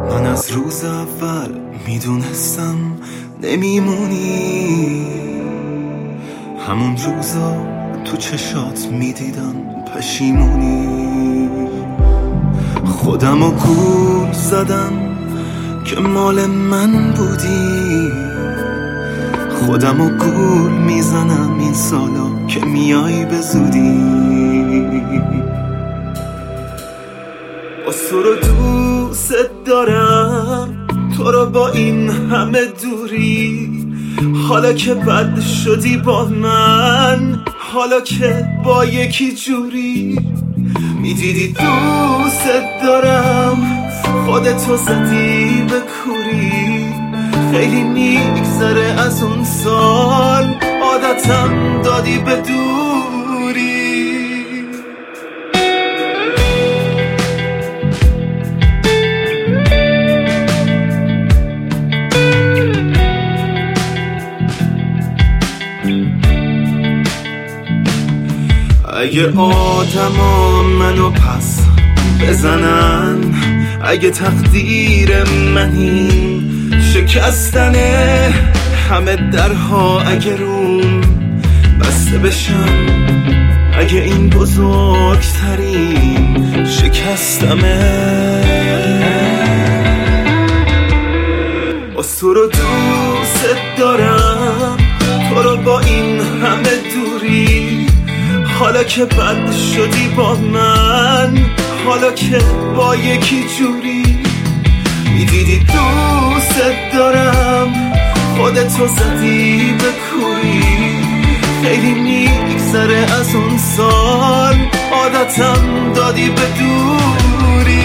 من از روز اول میدونستم نمیمونی، همون روزا تو چشات میدیدم پشیمونی. خودمو گول زدم که مال من بودی، خودمو گول میزنم این سالا که میای به زودی. تو رو دوست دارم، تو رو با این همه دوری، حالا که بد شدی با من، حالا که با یکی جوری. میدیدی دوست دارم، خودتو زدی به کوری. خیلی میگذره از اون سال، عادتم دادی به دوری. اگه آدما منو پس بزنن، اگه تقدیر منی شکستن همه درها، اگه روم بسته بشم، اگه این بزرگترین شکستمه. تو رو دوست دارم، تو رو با این همه دوری، حالا که بد شدی با من، حالا که با یکی جوری. میدیدی دوست دارم، خودتو زدی به کوری. خیلی میگذره از اون سال، عادتم دادی به دوری.